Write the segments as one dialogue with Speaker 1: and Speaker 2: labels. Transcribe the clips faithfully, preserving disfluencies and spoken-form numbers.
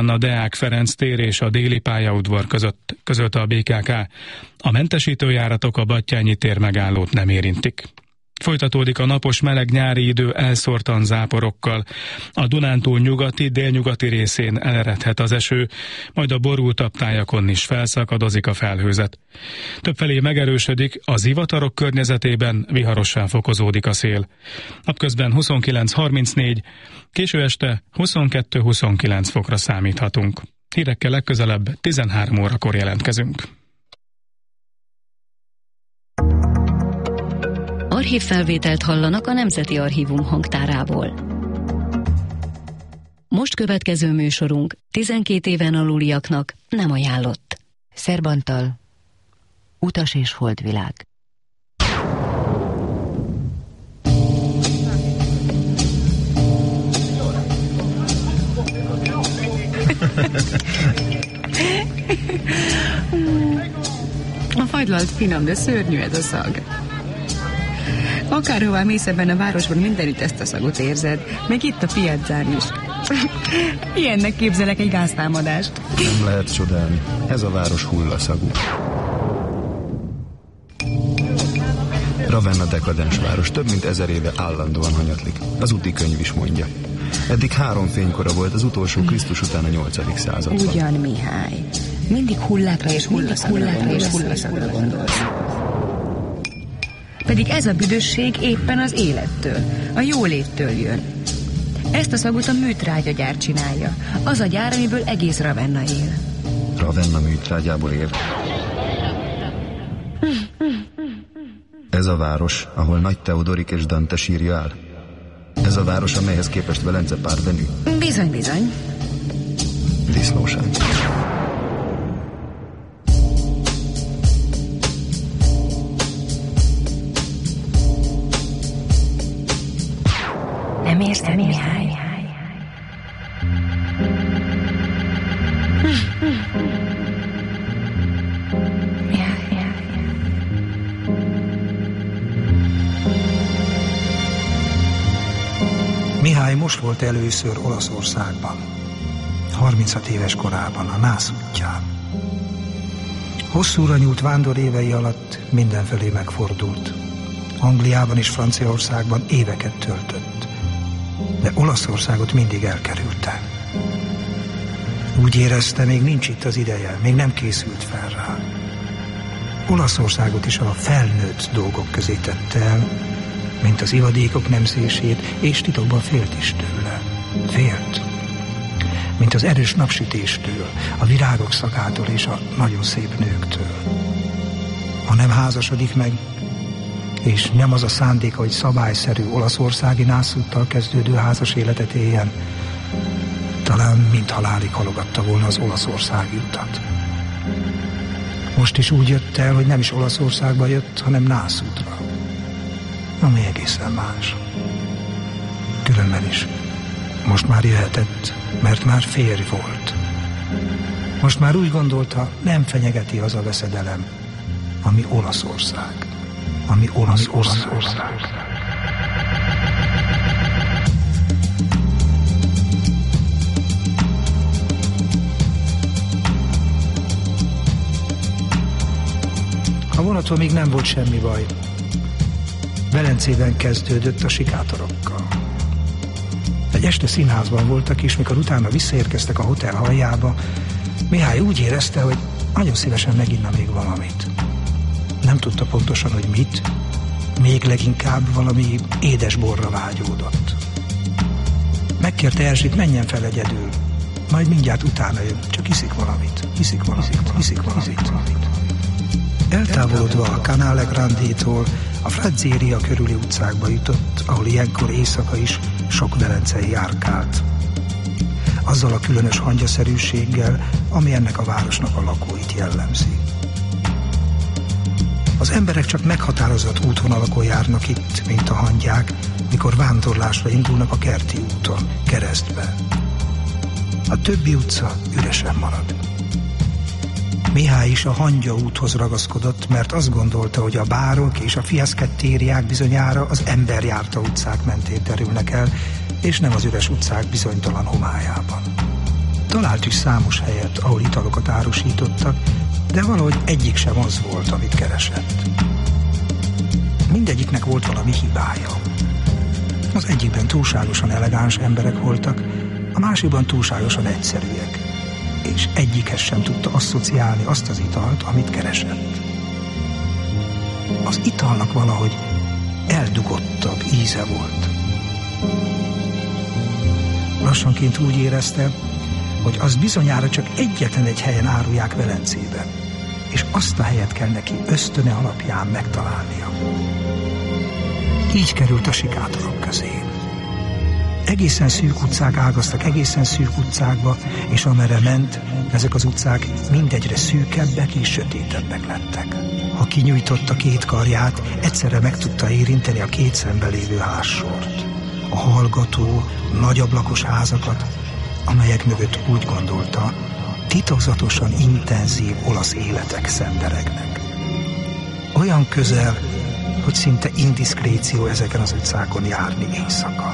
Speaker 1: a Deák Ferenc tér és a Déli pályaudvar között, közölte a bé ká ká. A mentesítőjáratok a Battyányi tér megállót nem érintik. Folytatódik a napos meleg nyári idő elszórtan záporokkal. A Dunántúl nyugati, délnyugati részén eleredhet az eső, majd a borultabb tájakon is felszakadozik a felhőzet. Többfelé megerősödik, a zivatarok környezetében viharossá fokozódik a szél. Napközben huszonkilenc harmincnégy, késő este huszonkettő-huszonkilenc fokra számíthatunk. Hírekkel legközelebb tizenhárom órakor jelentkezünk.
Speaker 2: Archívfelvételt hallanak a Nemzeti Archívum hangtárából. Most következő műsorunk tizenkét éven aluliaknak nem ajánlott.
Speaker 3: Szerbantal, Utas és holdvilág.
Speaker 4: A fagylalt finom, de szörnyű ez a szag. Akárhová mész ebben a városban, mindenütt ezt a szagot érzed. Meg itt a piazzán is. Ilyennek képzelek egy gáztámadást.
Speaker 5: Nem lehet csodálni. Ez a város hullaszagú. Ravenna dekadens város, több mint ezer éve állandóan hanyatlik. Az úti könyv is mondja. Eddig három fénykora volt, az utolsó Krisztus után a nyolcadik században.
Speaker 4: Ugyan, Mihály. Mindig hullákra és hullaszagra és hullaszagra gondolsz. Pedig ez a büdösség éppen az élettől, a jóléttől jön. Ezt a szagot a műtrágyagyár csinálja. Az a gyár, amiből egész Ravenna él.
Speaker 5: Ravenna műtrágyából él. Ez a város, ahol Nagy Teodorik és Dante sírja áll. Ez a város, amelyhez képest Velence Parvenu.
Speaker 4: Bizony, bizony.
Speaker 5: Disznóság.
Speaker 4: Nem érzed, Mihály?
Speaker 6: Mihály most volt először Olaszországban, harminchat éves korában, a Nász útján. Hosszúra nyúlt vándor évei alatt mindenfelé megfordult. Angliában és Franciaországban éveket töltött, de Olaszországot mindig elkerülte. Úgy érezte, még nincs itt az ideje, még nem készült fel rá. Olaszországot is a felnőtt dolgok közé tette el, mint az ivadékok nemzését, és titokban félt is tőle. Félt. Mint az erős napsütéstől, a virágok szakától és a nagyon szép nőktől. Ha nem házasodik meg, és nem az a szándéka, hogy szabályszerű olaszországi nászúttal kezdődő házas életet éljen, talán mind halálig halogatta volna az olaszországi utat. Most is úgy jött el, hogy nem is Olaszországba jött, hanem nászútra. Ami egészen más. Különben is. Most már jöhetett, mert már férj volt. Most már úgy gondolta, nem fenyegeti az a veszedelem, ami Olaszország. Ami Olaszország. Olaszország. A vonaton még nem volt semmi baj. Velencében kezdődött a sikátorokkal. Egy este színházban voltak, és mikor utána visszaérkeztek a hotel halljába, Mihály úgy érezte, hogy nagyon szívesen meginna még valamit. Nem tudta pontosan, hogy mit, még leginkább valami édes borra vágyódott. Megkérte Erzsit, menjen fel egyedül, majd mindjárt utána jön, csak iszik valamit, iszik valamit, iszik valamit. valamit. Eltávolodva a Canale Grandétól a Frazzéria körüli utcákba jutott, ahol ilyenkor éjszaka is sok velencei járkált. Azzal a különös hangyaszerűséggel, ami ennek a városnak a lakóit jellemzi. Az emberek csak meghatározott útvonalakon járnak itt, mint a hangyák, mikor vándorlásra indulnak a kerti úton, keresztbe. A többi utca üresen marad. Mihály is a hangya úthoz ragaszkodott, mert azt gondolta, hogy a bárok és a fiaszkettériák bizonyára az emberjárta utcák mentén terülnek el, és nem az üres utcák bizonytalan homályában. Talált is számos helyet, ahol italokat árusítottak, de valahogy egyik sem az volt, amit keresett. Mindegyiknek volt valami hibája. Az egyikben túlságosan elegáns emberek voltak, a másikban túlságosan egyszerűek, és egyikhez sem tudta asszociálni azt az italt, amit keresett. Az italnak valahogy eldugottabb íze volt. Lassanként úgy érezte, hogy az bizonyára csak egyetlen egy helyen árulják Velencében, és azt a helyet kell neki ösztöne alapján megtalálnia. Így került a sikátorok közé. Egészen szűk utcák ágaztak egészen szűk utcákba, és amerre ment, ezek az utcák mindegyre szűkebbek és sötétebbek lettek. Ha kinyújtotta két karját, egyszerre meg tudta érinteni a két szemben lévő házsort. A hallgató, nagyablakos házakat, amelyek mögött úgy gondolta, titokzatosan intenzív olasz életek szenderegnek. Olyan közel, hogy szinte indiszkréció ezeken az utcákon járni éjszaka.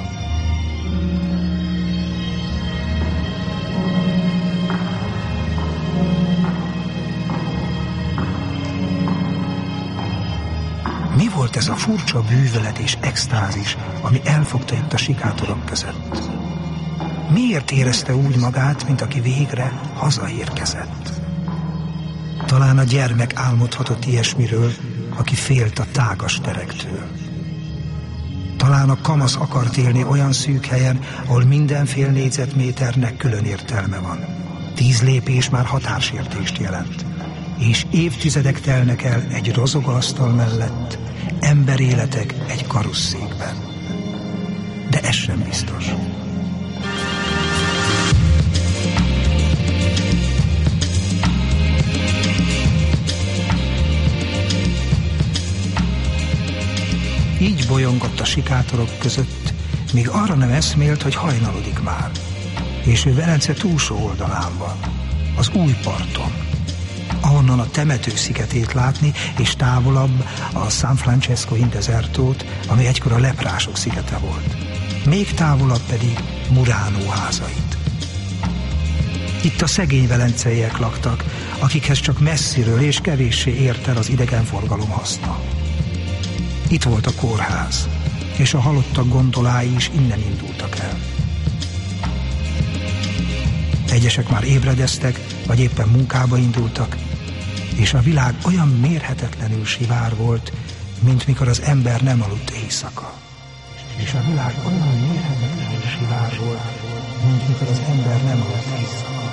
Speaker 6: Mi volt ez a furcsa bűvölet és extázis, ami elfogta itt a sikátorok között? Miért érezte úgy magát, mint aki végre hazaérkezett? Talán a gyermek álmodhatott ilyesmiről, aki félt a tágas terektől. Talán a kamasz akart élni olyan szűk helyen, ahol mindenfél négyzetméternek külön értelme van. Tíz lépés már határsértést jelent, és évtizedek telnek el egy rozogóasztal mellett, emberéletek egy karusszékben. De ez sem biztos. Így bolyongott a sikátorok között, míg arra nem eszmélt, hogy hajnalodik már, és ő Velence túlsó oldalán van, az új parton, ahonnan a temető szigetét látni, és távolabb a San Francesco in Desertót, ami egykor a leprások szigete volt. Még távolabb pedig Murano házait. Itt a szegény velenceiek laktak, akikhez csak messziről és kevéssé ért el az idegenforgalom haszna. Itt volt a kórház, és a halottak gondolái is innen indultak el. Egyesek már ébredeztek, vagy éppen munkába indultak, és a világ olyan mérhetetlenül sivár volt, mint mikor az ember nem aludt éjszaka. És a világ olyan mérhetetlenül sivár volt, mint mikor az ember nem aludt éjszaka.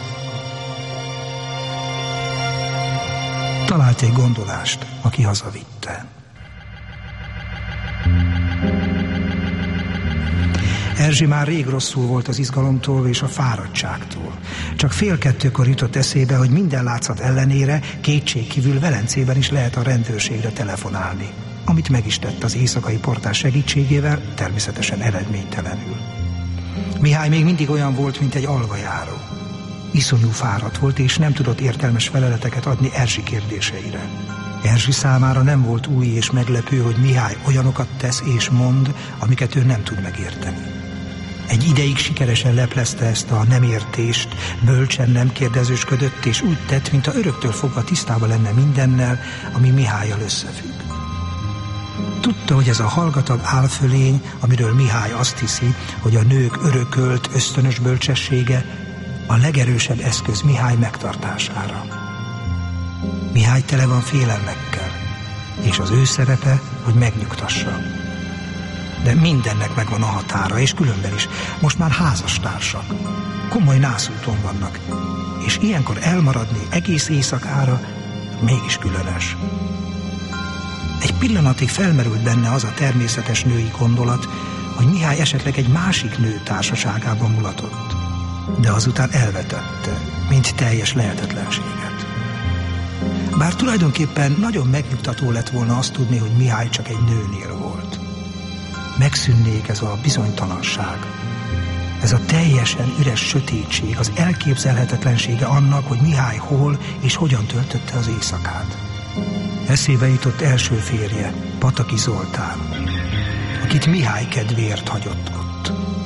Speaker 6: Talált egy gondolást, aki hazavitte. Erzsi már rég rosszul volt az izgalomtól és a fáradtságtól. Csak fél kettőkor jutott eszébe, hogy minden látszat ellenére kétségkívül Velencében is lehet a rendőrségre telefonálni, amit meg is tett az éjszakai portás segítségével, természetesen eredménytelenül. Mihály még mindig olyan volt, mint egy alvajáró. Iszonyú fáradt volt, és nem tudott értelmes feleleteket adni Erzsi kérdéseire. Erzsi számára nem volt új és meglepő, hogy Mihály olyanokat tesz és mond, amiket ő nem tud megérteni. Egy ideig sikeresen leplezte ezt a nem értést, bölcsen nem kérdezősködött, és úgy tett, mintha öröktől fogva tisztában lenne mindennel, ami Mihályal összefügg. Tudta, hogy ez a hallgatag álfölény, amiről Mihály azt hiszi, hogy a nők örökölt, ösztönös bölcsessége, a legerősebb eszköz Mihály megtartására. Mihály tele van félelmekkel, és az ő szerepe, hogy megnyugtassa. De mindennek megvan a határa, és különben is. Most már házastársak. Komoly nászúton vannak, és ilyenkor elmaradni egész éjszakára mégis különös. Egy pillanatig felmerült benne az a természetes női gondolat, hogy Mihály esetleg egy másik nő társaságában mulatott. De azután elvetette, mint teljes lehetetlenséget. Bár tulajdonképpen nagyon megnyugtató lett volna azt tudni, hogy Mihály csak egy nőnél volt. Megszűnnék ez a bizonytalanság, ez a teljesen üres sötétség, az elképzelhetetlensége annak, hogy Mihály hol és hogyan töltötte az éjszakát. Eszébe jutott első férje, Pataki Zoltán, akit Mihály kedvéért hagyott ott.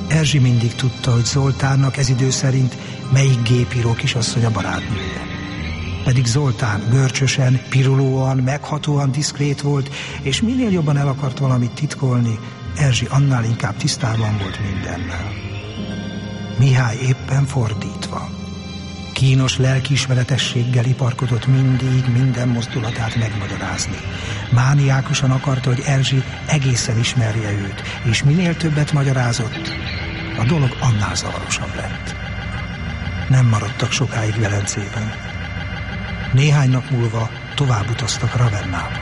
Speaker 6: Erzsi mindig tudta, hogy Zoltánnak ez idő szerint melyik gépíró kisasszony a barátnője. Pedig Zoltán görcsösen, pirulóan, meghatóan diszkrét volt, és minél jobban el akart valamit titkolni, Erzsi annál inkább tisztában volt mindennel. Mihály éppen fordítva. Kínos lelkiismeretességgel iparkodott mindig minden mozdulatát megmagyarázni. Mániákusan akarta, hogy Erzsi egészen ismerje őt, és minél többet magyarázott, a dolog annál zavarosabb lett. Nem maradtak sokáig Velencében. Néhány nap múlva tovább utaztak Ravennába.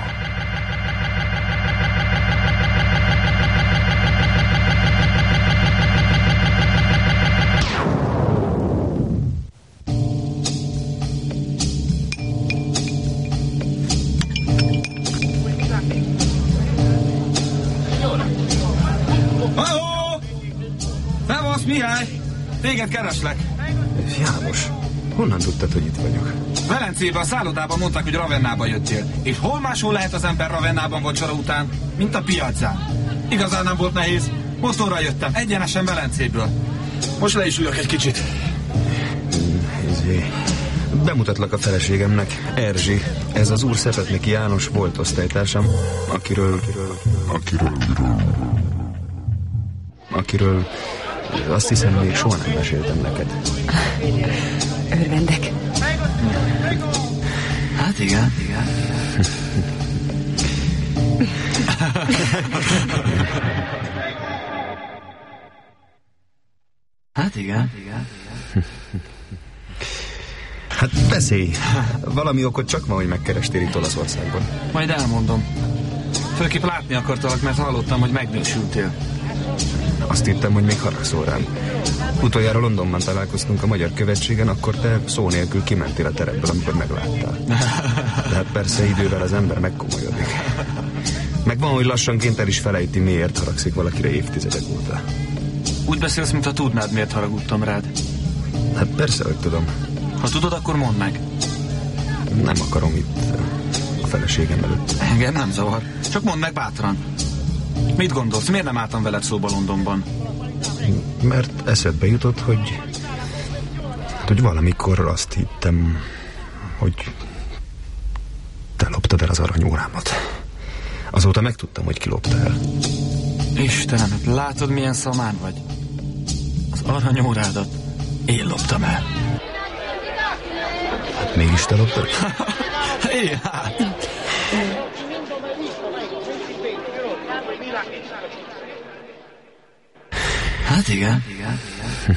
Speaker 7: Mihály, téged kereslek.
Speaker 5: János, honnan tudtad, hogy itt vagyok?
Speaker 7: Velencében, a szállodában mondták, hogy Ravennába jöttél. És hol máshol lehet az ember Ravennában vacsora után, mint a piacán? Igazán nem volt nehéz. Motorra jöttem, egyenesen Velencéből. Most le is ülök egy kicsit.
Speaker 5: Izé. Bemutatlak a feleségemnek, Erzsi. Ez az úr Szepetneki János volt osztálytársam, akiről... Akiről... Akiről... Akiről... Azt hiszem, még soha nem meséltem neked.
Speaker 4: Örvendek.
Speaker 7: Hát igen, igen. Hát igen, igen.
Speaker 5: Hát beszélj. Valami okot csak ma, hogy megkerestél itt Olaszországban.
Speaker 7: Majd elmondom. Főképp látni akartalak, mert hallottam, hogy megnősültél.
Speaker 5: Azt hittem, hogy még haragszol rám. Utoljára Londonban találkoztunk a magyar követségen, akkor te szó nélkül kimentél a terepből, amikor megláttál. De hát persze idővel az ember megkomolyodik. Meg van, hogy lassanként el is felejti, miért haragszik valakire évtizedek óta.
Speaker 7: Úgy beszélsz, mintha tudnád, miért haragudtam rád.
Speaker 5: Hát persze, hogy tudom.
Speaker 7: Ha tudod, akkor mondd meg.
Speaker 5: Nem akarom itt a feleségem előtt.
Speaker 7: Engem nem zavar. Csak mondd meg bátran. Mit gondolsz? Miért nem álltam veled szóba Londonban?
Speaker 5: Mert eszedbe jutott, hogy... hogy valamikor azt hittem, hogy te loptad el az aranyórámat. Azóta megtudtam, hogy ki lopta el.
Speaker 7: Istenem, látod, milyen szamár vagy? Az aranyórádat én loptam el.
Speaker 5: Hát mégis te loptad?
Speaker 7: Én, hát... Hát igen, igen, igen.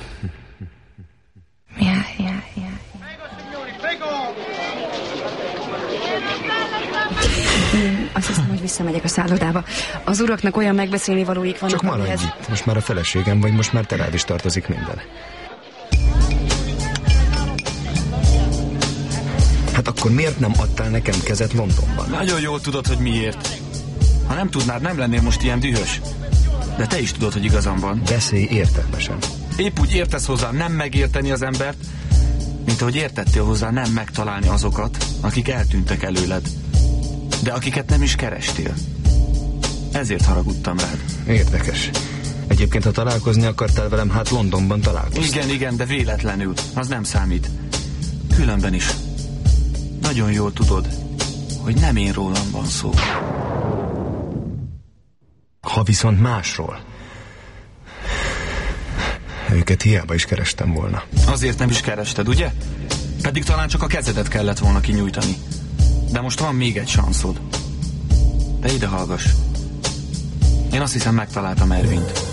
Speaker 4: Ja, ja, ja. Én azt hiszem, hogy visszamegyek a szállodába. Az uraknak olyan megbeszélni valóik vannak.
Speaker 5: Csak maradj amihez... itt. Most már a feleségem vagy, most már te rád is tartozik minden. Hát akkor miért nem adtál nekem kezet Londonban?
Speaker 7: Nagyon jól tudod, hogy miért. Ha nem tudnád, nem lennél most ilyen dühös. De te is tudod, hogy igazam van.
Speaker 5: Beszélj értelmesen.
Speaker 7: Épp úgy értesz hozzá nem megérteni az embert, mint ahogy értettél hozzá nem megtalálni azokat, akik eltűntek előled, de akiket nem is kerestél. Ezért haragudtam rád.
Speaker 5: Érdekes. Egyébként, ha találkozni akartál velem, hát Londonban találkoztál.
Speaker 7: Igen, igen, de véletlenül. Az nem számít. Különben is. Nagyon jól tudod, hogy nem én rólam van szó.
Speaker 5: Ha viszont másról. Őket hiába is kerestem volna.
Speaker 7: Azért nem is kerested, ugye? Pedig talán csak a kezedet kellett volna kinyújtani. De most van még egy sanszod. De ide hallgass. Én azt hiszem, megtaláltam Ervint.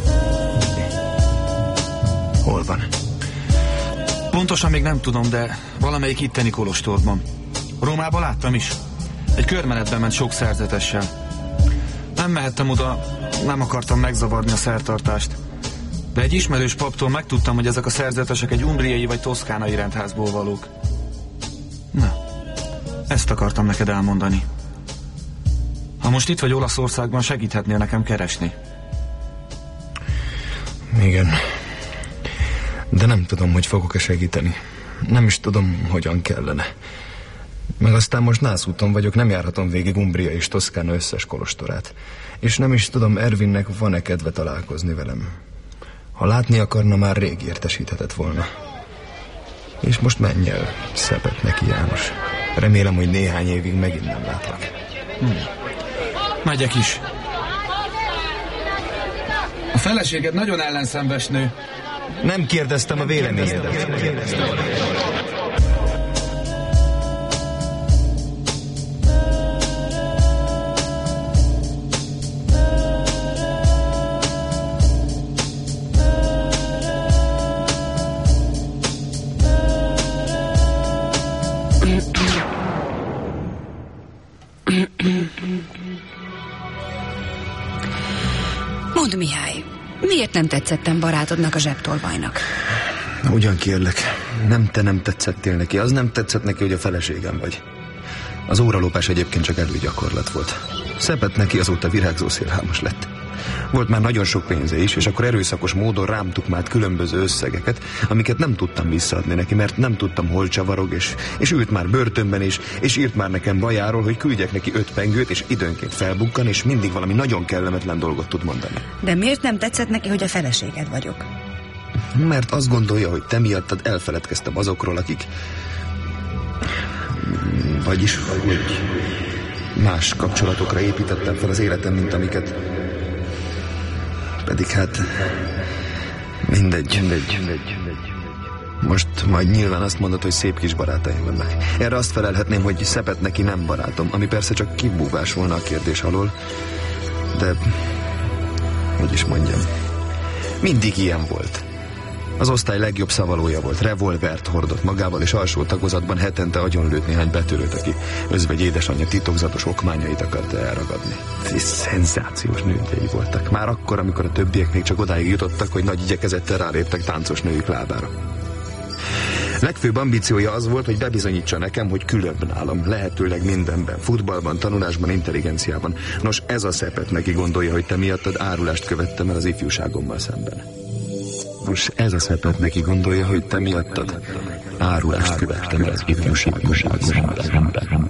Speaker 5: Hol van?
Speaker 7: Pontosan még nem tudom, de valamelyik itteni kolostorban. Rómában láttam is. Egy körmenetben ment sok szerzetessel. Nem mehettem oda, nem akartam megzavarni a szertartást. De egy ismerős paptól megtudtam, hogy ezek a szerzetesek egy umbriai vagy toszkánai rendházból valók. Na, ezt akartam neked elmondani. Ha most itt vagy Olaszországban, segíthetnél nekem keresni.
Speaker 5: Igen. De nem tudom, hogy fogok-e segíteni. Nem is tudom, hogyan kellene. Meg aztán most nászúton vagyok, nem járhatom végig Umbria és Toszkána összes kolostorát. És nem is tudom, Ervinnek van-e kedve találkozni velem. Ha látni akarna, már rég értesíthetett volna. És most menj el, szepet neki, János. Remélem, hogy néhány évig megint nem látlak.
Speaker 7: Hmm. Megyek is. A feleséged nagyon ellenszenves nő.
Speaker 5: Nem kérdeztem a véleményedet.
Speaker 4: Mondd, Mihály, miért nem tetszettem barátodnak, a zsebtolvajnak?
Speaker 5: Ugyan kérlek, nem te nem tetszettél neki, az nem tetszett neki, hogy a feleségem vagy. Az óralopás egyébként csak előgyakorlat volt. Szepet neki azóta virágzó szélhámos lett. Volt már nagyon sok pénze is, és akkor erőszakos módon rám tukmált különböző összegeket, amiket nem tudtam visszaadni neki, mert nem tudtam, hol csavarog, és, és ült már börtönben is, és írt már nekem bajáról, hogy küldjek neki öt pengőt, és időnként felbukkan, és mindig valami nagyon kellemetlen dolgot tud mondani.
Speaker 4: De miért nem tetszett neki, hogy a feleséged vagyok?
Speaker 5: Mert azt gondolja, hogy te miattad elfeledkeztem azokról, akik... Vagyis, hogy más kapcsolatokra építettem fel az életem, mint amiket... Pedig hát... Mindegy, mindegy, mindegy. Most majd nyilván azt mondod, hogy szép kis barátaim vannak. Erre azt felelhetném, hogy Szepet neki nem barátom, ami persze csak kibúvás volna a kérdés alól. De... hogy is mondjam... Mindig ilyen volt. Az osztály legjobb szavalója volt, revolvert hordott magával, és alsó tagozatban hetente agyonlőtt néhány betörőt, aki özvegy édesanyja titokzatos okmányait akarta elragadni. És szenzációs nőgyei voltak. Már akkor, amikor a többiek még csak odáig jutottak, hogy nagy igyekezettel ráléptek táncos nőjük lábára. Legfőbb ambíciója az volt, hogy bebizonyítsa nekem, hogy különb nálam, lehetőleg mindenben, futballban, tanulásban, intelligenciában. Nos, ez a Szepet neki gondolja, hogy te miattad árulást követtem el az ifjúságommal szemben. Nos, ez a Szepet neki gondolja, hogy te miattad árulást követtem el az ifjúságommal szemben.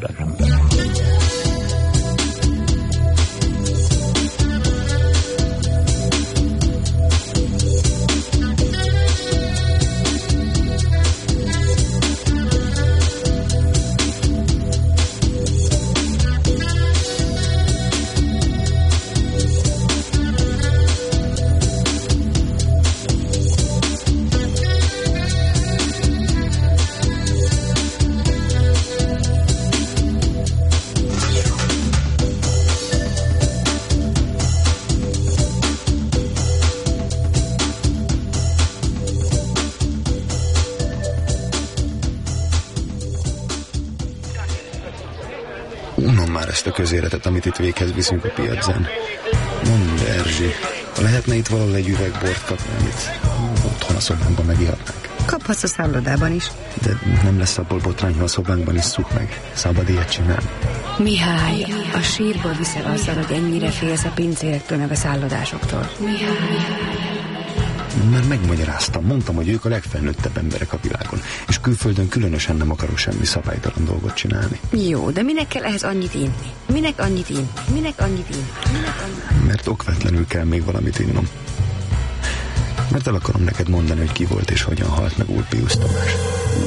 Speaker 5: Unom már ezt a közéletet, amit itt véghez viszünk a piacán. Mondd, Erzsi, ha lehetne itt valahol egy üveg bort kapni, amit otthon a szobánkban megihatnánk.
Speaker 4: Kaphatsz a szállodában is.
Speaker 5: De nem lesz abból botrány, ha a szobánkban isszuk meg. Szabad ilyet csinálni.
Speaker 4: Mihály, a sírból viszel azzal, hogy ennyire félsz a pincérektől meg a szállodásoktól. Mihály.
Speaker 5: Már megmagyaráztam, mondtam, hogy ők a legfelnőttebb emberek a világon, és külföldön különösen nem akarok semmi szabálytalan dolgot csinálni.
Speaker 4: Jó, de minek kell ehhez annyit inni? Minek annyit inni? Minek annyit inni? Minek annyit?
Speaker 5: Mert okvetlenül kell még valamit innom. Mert el akarom neked mondani, hogy ki volt és hogyan halt meg Ulpius Tamás.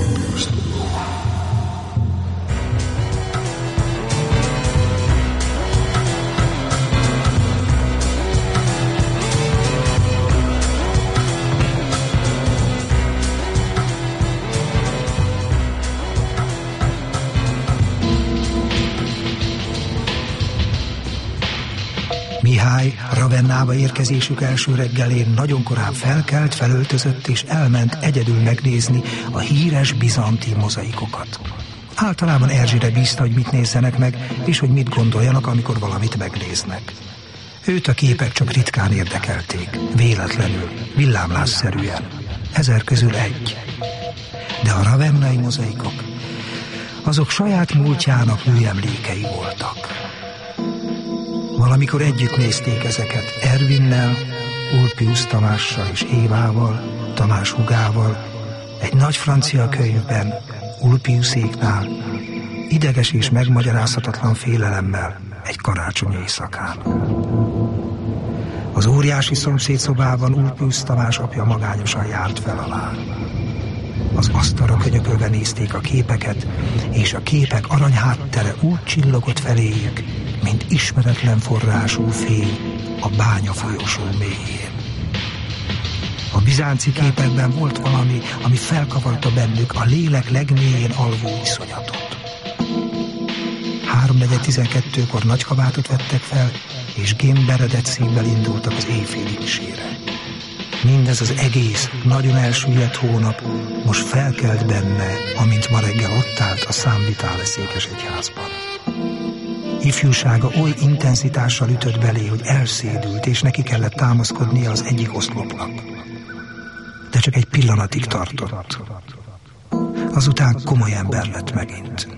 Speaker 6: Mihály Ravennába érkezésük első reggelén nagyon korán felkelt, felöltözött és elment egyedül megnézni a híres bizanti mozaikokat. Általában Erzsire bízta, hogy mit nézzenek meg, és hogy mit gondoljanak, amikor valamit megnéznek. Őt a képek csak ritkán érdekelték, véletlenül, villámlásszerűen, ezer közül egy. De a ravennai mozaikok, azok saját múltjának műemlékei voltak. Valamikor együtt nézték ezeket Ervinnel, Ulpius Tamással és Évával, Tamás hugával, egy nagy francia könyvben, Ulpiuséknál, ideges és megmagyarázhatatlan félelemmel egy karácsony éjszakán. Az óriási szomszédszobában Ulpius Tamás apja magányosan járt fel alá. Az asztalra könyökölve nézték a képeket, és a képek aranyháttere úgy csillogott feléjük, mint ismeretlen forrású fény a bánya folyosó mélyén. A bizánci képekben volt valami, ami felkavarta bennük a lélek legmélyén alvó iszonyatot. Háromnegyed tizenkettőkor nagy kabátot vettek fel, és gémberedett szívvel indultak az éjféli misére. Mindez az egész, nagyon elsüllyedt hónap most felkelt benne, amint ma reggel ott állt a San Vitale székesegyházban. Ifjúsága oly intenzitással ütött belé, hogy elszédült, és neki kellett támaszkodnia az egyik oszlopnak. De csak egy pillanatig tartott. Azután komoly ember lett megint.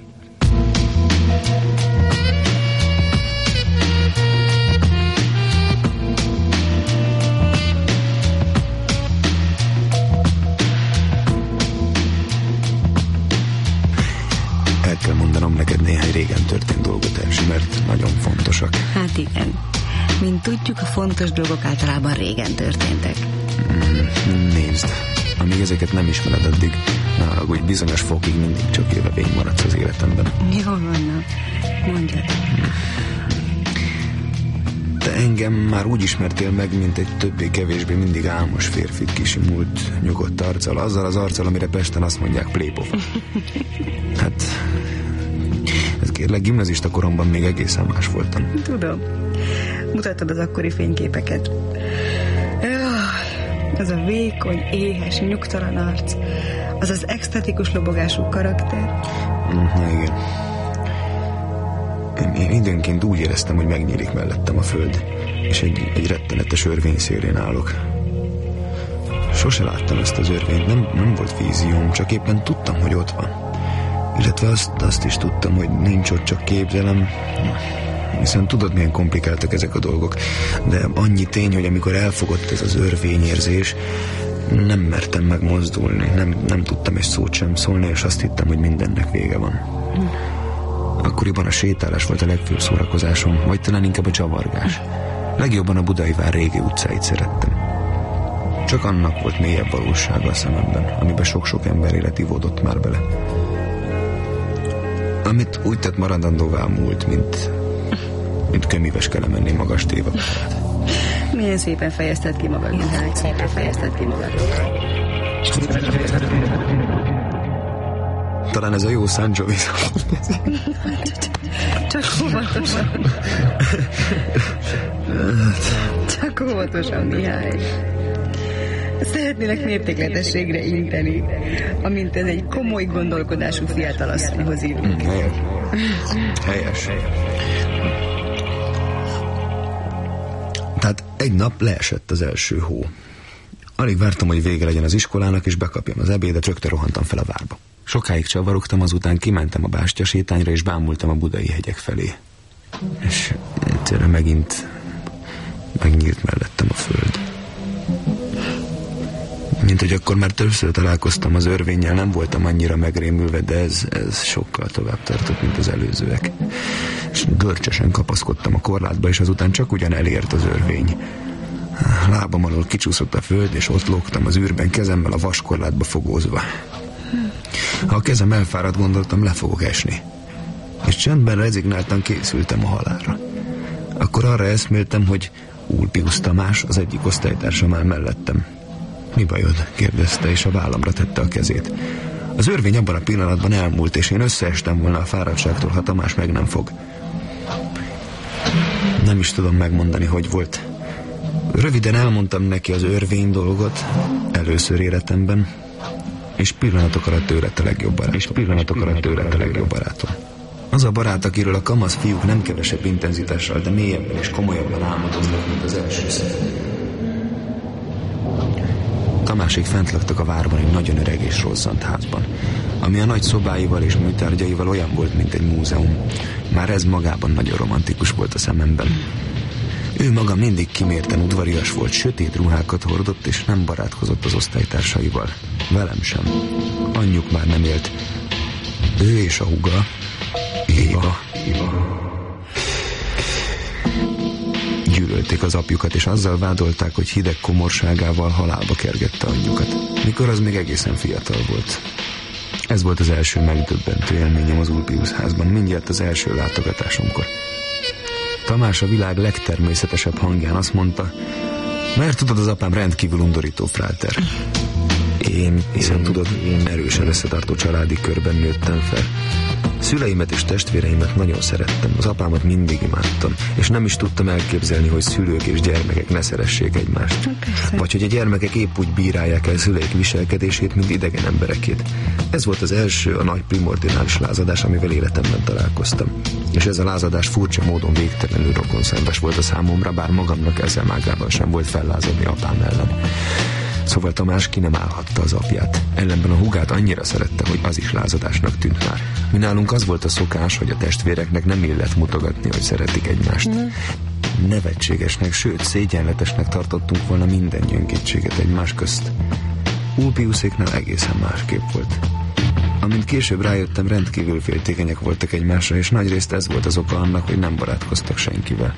Speaker 5: El kell mondanom neked néhány régen történt dolgot, Erzsi, mert nagyon fontosak.
Speaker 4: Hát igen. Mint tudjuk, a fontos dolgok általában régen történtek.
Speaker 5: Mm, nézd, amíg ezeket nem ismered, addig ne haragudj, bizonyos fokig mindig csak jövevény maradsz az életemben.
Speaker 4: Jól vannak. Mondjad.
Speaker 5: Te engem már úgy ismertél meg, mint egy többé-kevésbé mindig álmos férfit kisimult, nyugodt arccal, azzal az arccal, amire Pesten azt mondják plépofa. Hát, ez kérlek, gimnazista koromban még egészen más voltam.
Speaker 4: Tudom. Mutattad az akkori fényképeket. Az a vékony, éhes, nyugtalan arc, az az extatikus lobogású karakter.
Speaker 5: Na igen. Én, én időnként úgy éreztem, hogy megnyílik mellettem a föld, és egy, egy rettenetes örvény szélén állok. Sose láttam ezt az örvényt, nem, nem volt vízióm, csak éppen tudtam, hogy ott van. Illetve azt, azt is tudtam, hogy nincs ott, csak képzelem. Hiszen tudod, milyen komplikáltak ezek a dolgok, de annyi tény, hogy amikor elfogott ez az örvényérzés, nem mertem megmozdulni, nem, nem tudtam egy szót sem szólni, és azt hittem, hogy mindennek vége van. Akkoriban a sétálás volt a legfőbb szórakozásom, vagy talán inkább a csavargás. Legjobban a Budai vár régi utcáit szerettem. Csak annak volt mélyebb valósága a szememben, amiben sok-sok ember élet ivódott már bele. Amit úgy tett maradandóvá múlt, mint, mint kömíves kelemenné magas tévapárát.
Speaker 4: Milyen szépen fejezted ki magad. Milyen szépen fejezted ki magad.
Speaker 5: Talán ez a jó Sancho víz.
Speaker 4: Csak óvatosan. Csak óvatosan, Mihály. Szeretnélek mértékletességre inteni, amint ez egy komoly gondolkodású fiatalasszonyhoz írunk.
Speaker 5: Helyes. Helyes. Tehát egy nap leesett az első hó. Alig vártam, hogy vége legyen az iskolának, és bekapjam az ebédet, rögtön rohantam fel a várba. Sokáig csavarogtam, azután kimentem a bástyasétányra, és bámultam a budai hegyek felé. És egyszerűen megint megnyílt mellettem a föld. Mint hogy akkor már többször találkoztam az örvénnyel, nem voltam annyira megrémülve, de ez, ez sokkal tovább tartott, mint az előzőek. És görcsösen kapaszkodtam a korlátba, és azután csak ugyan elért az örvény. Lábam alól kicsúszott a föld, és ott lógtam az űrben, kezemmel a vaskorlátba fogózva. Ha a kezem elfáradt, gondoltam, le fogok esni. És csendben rezignáltan készültem a halálra. Akkor arra eszméltem, hogy Ulpius Tamás, az egyik osztálytársam áll mellettem. Mi bajod? Kérdezte, és a vállamra tette a kezét. Az örvény abban a pillanatban elmúlt, és én összeestem volna a fáradtságtól, ha Tamás meg nem fog. Nem is tudom megmondani, hogy volt. Röviden elmondtam neki az örvény dolgot, először életemben, és pillanatok alatt ő lett a legjobb barátom. És pillanatok alatt ő lett a legjobb barátom. Az a barát, akiről a kamasz fiúk nem kevesebb intenzitással, de mélyebben és komolyabban álmodoznak, mint az első szeretet. Tamásék fent laktak a várban egy nagyon öreg és rozzant házban, ami a nagy szobáival és műtárgyaival olyan volt, mint egy múzeum. Már ez magában nagyon romantikus volt a szememben. Ő maga mindig kimérten udvarias volt, sötét ruhákat hordott, és nem barátkozott az osztálytársaival. Velem sem. Anyjuk már nem élt. Ő és a húga, Éva. Éva. Gyűlölték az apjukat, és azzal vádolták, hogy hideg komorságával halálba kergette anyjukat, mikor az még egészen fiatal volt. Ez volt az első megdöbbentő élményem az Ulpius házban, mindjárt az első látogatásomkor. Tamás a világ legtermészetesebb hangján azt mondta, mert tudod, az apám rendkívül undorító fráter. Én, hiszen tudod, én erősen összetartó családi körben nőttem fel. Szüleimet és testvéreimet nagyon szerettem, az apámat mindig imádtam, és nem is tudtam elképzelni, hogy szülők és gyermekek ne szeressék egymást.
Speaker 4: Persze.
Speaker 5: Vagy hogy a gyermekek épp úgy bírálják el szüleik viselkedését, mint idegen emberekét. Ez volt az első, a nagy primordinális lázadás, amivel életemben találkoztam. És ez a lázadás furcsa módon végtelenül rokonszenves volt a számomra, bár magamnak ezzel mágában sem volt fellázadni apám ellen. Szóval Tamás ki nem állhatta az apját. Ellenben a húgát annyira szerette, hogy az is lázadásnak tűnt már. Mi nálunk az volt a szokás, hogy a testvéreknek nem illet mutogatni, hogy szeretik egymást. Mm. Nevetségesnek, sőt szégyenletesnek tartottunk volna minden gyöngétséget egymás közt. Ulpiuséknál egészen másképp volt. Amint később rájöttem, rendkívül féltékenyek voltak egymásra, és nagyrészt ez volt az oka annak, hogy nem barátkoztak senkivel.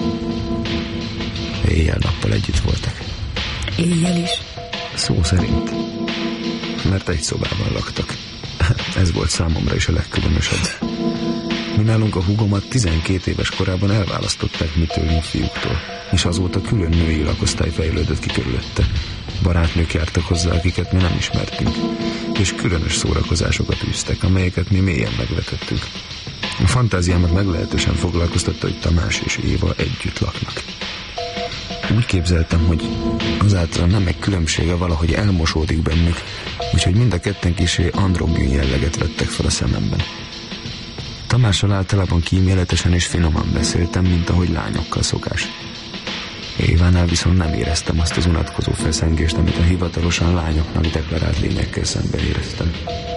Speaker 5: Éjjel-nappal együtt voltak.
Speaker 4: Éjjel is?
Speaker 5: Szó szerint. Mert egy szobában laktak. Ez volt számomra is a legkülönösebb. Mi nálunk a húgomat tizenkét éves korában elválasztották mi tőlünk fiúktól, és azóta külön női lakosztály fejlődött ki körülötte. Barátnők jártak hozzá, akiket mi nem ismertünk, és különös szórakozásokat űztek, amelyeket mi mélyen megvetettünk. A fantáziámat meglehetősen foglalkoztatta, hogy Tamás és Éva együtt laknak. Úgy képzeltem, hogy azáltal nem egy különbsége valahogy elmosódik bennük, úgyhogy mind a ketten kisé androgyn jelleget vettek fel a szememben. Tamással általában kíméletesen és finoman beszéltem, mint ahogy lányokkal szokás. Évánál viszont nem éreztem azt az unatkozó feszengést, amit a hivatalosan lányoknak deklarált lényekkel szemben éreztem.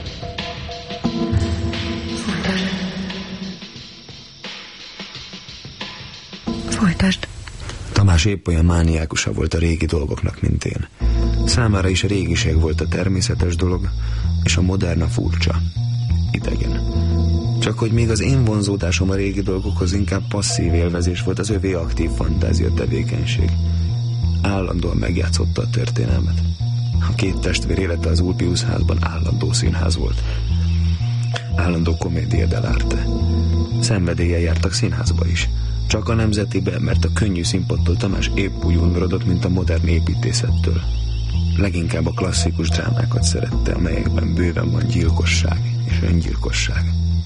Speaker 4: Folytasd.
Speaker 5: Tamás épp olyan mániákusa volt a régi dolgoknak, mint én. Számára is a régiség volt a természetes dolog, és a modern a furcsa, idegen. Csak hogy még az én vonzódásom a régi dolgokhoz inkább passzív élvezés volt, az övé aktív fantázia tevékenység. Állandóan megjátszotta a történelmet. A két testvér élete az Ulpius házban állandó színház volt. Állandó comédia dell'arte. Szenvedéllyel jártak színházba is. Csak a nemzetibe, mert a könnyű színpadtól Tamás épp úgy undorodott, mint a modern építészettől. Leginkább a klasszikus drámákat szerette, amelyekben bőven van gyilkosság és öngyilkosság.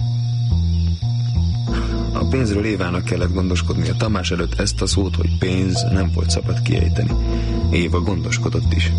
Speaker 5: A pénzről Évának kellett gondoskodni, a Tamás előtt ezt a szót, hogy pénz, nem volt szabad kiejteni. Éva gondoskodott is.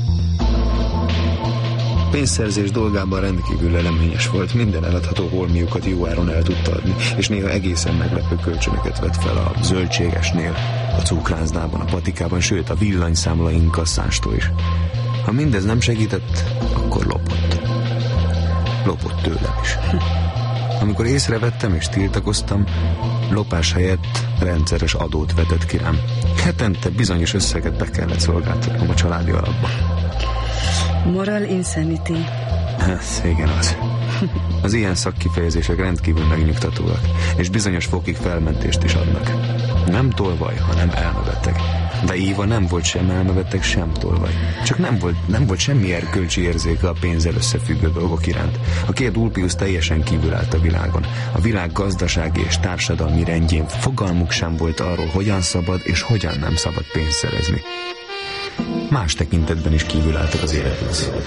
Speaker 5: Pénzszerzés dolgában rendkívül eleményes volt, minden eladható holmiukat jó áron el tudta adni, és néha egészen meglepő kölcsönöket vett fel a zöldségesnél, a cukrászdában, a patikában, sőt a villanyszámla inkasszástól is. Ha mindez nem segített, akkor lopott. Lopott tőlem is. Amikor észrevettem és tiltakoztam, lopás helyett rendszeres adót vetett ki rám. Hetente bizonyos összeget be kellett szolgáltatnom a családi alapba.
Speaker 4: Moral insanity.
Speaker 5: Hát, igen az. Az ilyen szakkifejezések rendkívül megnyugtatóak, és bizonyos fokig felmentést is adnak. Nem tolvaj, hanem elmebeteg. De Éva nem volt sem elmebeteg, sem tolvaj. Csak nem volt, nem volt semmi erkölcsi érzéke a pénzzel összefüggő dolgok iránt. A két Ulpius teljesen kívül állt a világon. A világ gazdasági és társadalmi rendjén fogalmuk sem volt arról, hogyan szabad és hogyan nem szabad pénzt szerezni. Más tekintetben is kívül álltak az életből.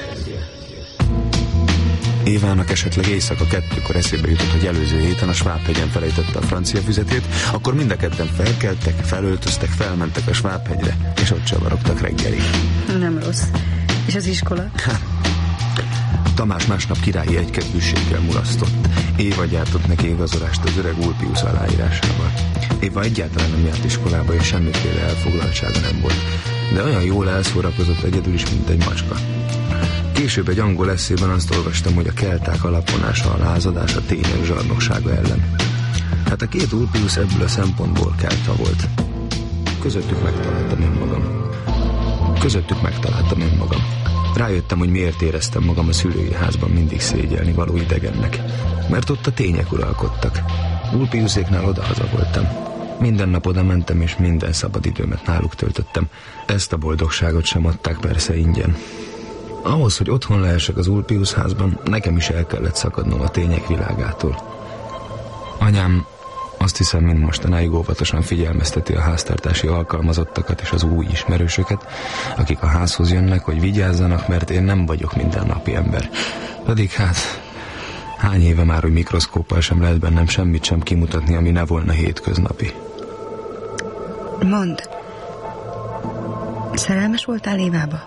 Speaker 5: Évának esetleg éjszaka kettőkor eszébe jutott, hogy előző héten a Svábhegyen felejtette a francia füzetét, akkor mind a ketten felkeltek, felöltöztek, felmentek a Svábhegyre, és ott csavarogtak reggelig.
Speaker 4: Nem rossz. És az iskola?
Speaker 5: Tamás másnap királyi egykedvűséggel mulasztott. Éva gyártott neki igazolást az öreg Ulpius aláírásával. Éva egyáltalán nem járt iskolába, és semmiféle elfoglaltsága nem volt. De olyan jól elszórakozott egyedül is, mint egy macska. Később egy angol eszében azt olvastam, hogy a kelták alaponása, a lázadás, a tények zsarnoksága ellen. Hát a két Ulpius ebből a szempontból kelta volt. Közöttük megtaláltam én magam. Közöttük megtaláltam én magam. Rájöttem, hogy miért éreztem magam a szülői házban mindig szégyelni való idegennek. Mert ott a tények uralkodtak. Ulpiuséknál odahaza voltam. Minden nap oda mentem, és minden szabad időmet náluk töltöttem. Ezt a boldogságot sem adták persze ingyen. Ahhoz, hogy otthon lehessek az Ulpius házban, nekem is el kellett szakadnom a tények világától. Anyám azt hiszem, mind mostanáig óvatosan figyelmezteti a háztartási alkalmazottakat és az új ismerősöket, akik a házhoz jönnek, hogy vigyázzanak, mert én nem vagyok mindennapi ember. Pedig hát, hány éve már, hogy mikroszkóppal sem lehet bennem semmit sem kimutatni, ami ne volna hétköznapi.
Speaker 4: Mondd, szerelmes voltál Évába?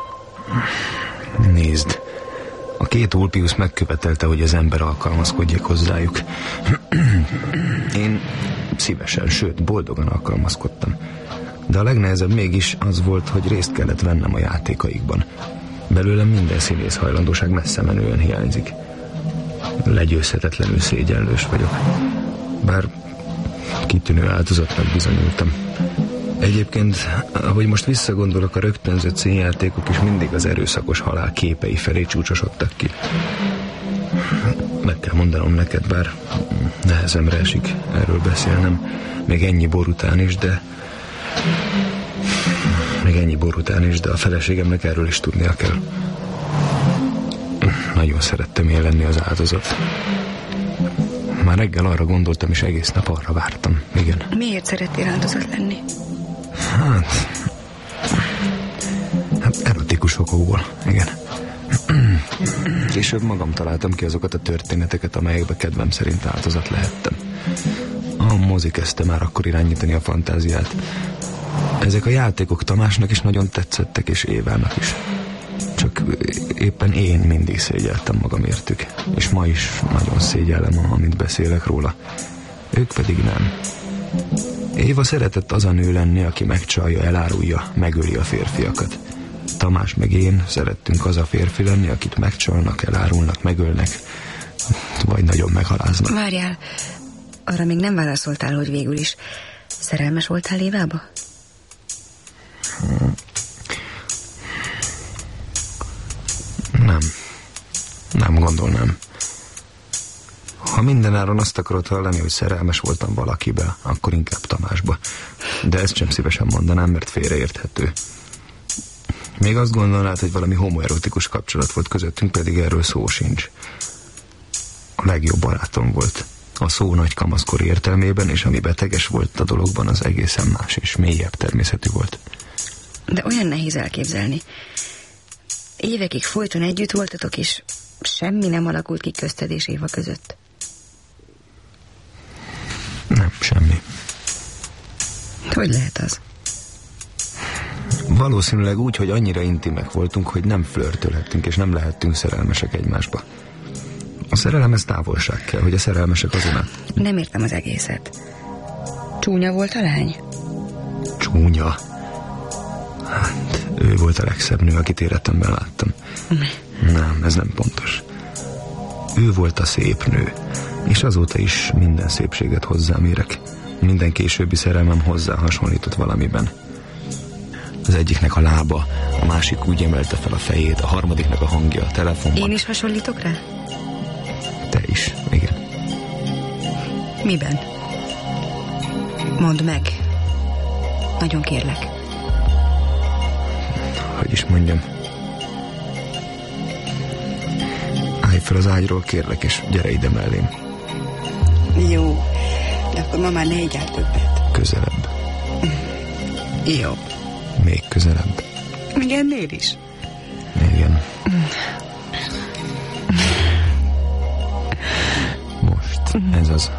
Speaker 5: Nézd, a két Ulpius megkövetelte, hogy az ember alkalmazkodjék hozzájuk. Én szívesen, sőt, boldogan alkalmazkodtam. De a legnehezebb mégis az volt, hogy részt kellett vennem a játékaikban. Belőlem minden színész hajlandóság messze menően hiányzik. Legyőzhetetlenül szégyenlős vagyok. Bár kitűnő áldozatnak bizonyultam. Egyébként, ahogy most visszagondolok, a rögtönzött színjátékok is mindig az erőszakos halál képei felé csúcsosodtak ki. Meg kell mondanom neked, bár nehezemre esik erről beszélnem, még ennyi bor után is, de... Még ennyi bor után is, de a feleségemnek erről is tudnia kell. Nagyon szerettem én lenni az áldozat. Már reggel arra gondoltam, és egész nap arra vártam. Igen.
Speaker 4: Miért szerettél áldozat lenni?
Speaker 5: Hát... Hát erotikus okokból, igen. Később magam találtam ki azokat a történeteket, amelyekbe kedvem szerint áldozat lehettem. A mozi kezdte már akkor irányítani a fantáziát. Ezek a játékok Tamásnak is nagyon tetszettek, és Évának is. Csak éppen én mindig szégyeltem magam értük. És ma is nagyon szégyellem, amint beszélek róla. Ők pedig nem. Éva szeretett az a nő lenni, aki megcsalja, elárulja, megöli a férfiakat. Tamás meg én szerettünk az a férfi lenni, akit megcsalnak, elárulnak, megölnek, vagy nagyon meghaláznak.
Speaker 4: Várjál, arra még nem válaszoltál, hogy végül is szerelmes voltál Évába?
Speaker 5: Nem. Nem gondolnám. Ha mindenáron azt akarod hallani, hogy szerelmes voltam valakibe, akkor inkább Tamásba. De ezt sem szívesen mondanám, mert félreérthető. Még azt gondolnád, hogy valami homoerotikus kapcsolat volt közöttünk, pedig erről szó sincs. A legjobb barátom volt. A szó nagy kamaszkori értelmében, és ami beteges volt a dologban, az egészen más és mélyebb természetű volt.
Speaker 4: De olyan nehéz elképzelni. Évekig folyton együtt voltatok, és semmi nem alakult ki közted és Éva között.
Speaker 5: Nem, semmi.
Speaker 4: Hogy lehet az?
Speaker 5: Valószínűleg úgy, hogy annyira intimek voltunk, hogy nem flörtölhettünk, és nem lehettünk szerelmesek egymásba. A szerelem ez távolság kell, hogy a szerelmesek azon.
Speaker 4: Nem értem az egészet. Csúnya volt a lány?
Speaker 5: Csúnya? Hát, ő volt a legszebb nő, akit életemben láttam.
Speaker 4: Ne.
Speaker 5: Nem, ez nem pontos. Ő volt a szép nő, és azóta is minden szépséget hozzám érek. Minden későbbi szerelmem hozzá hasonlított valamiben. Az egyiknek a lába, a másik úgy emelte fel a fejét, a harmadiknak a hangja a telefonban.
Speaker 4: Én is hasonlítok rá?
Speaker 5: Te is, igen.
Speaker 4: Miben? Mondd meg. Nagyon kérlek.
Speaker 5: Hogy is mondjam. Állj fel az ágyról, kérlek, és gyere ide mellém.
Speaker 4: Jó, de akkor ma már ne egyál többet.
Speaker 5: Közelebb.
Speaker 4: Jó.
Speaker 5: Még közelebb.
Speaker 4: Még ennél is?
Speaker 5: Igen. Most, ez az.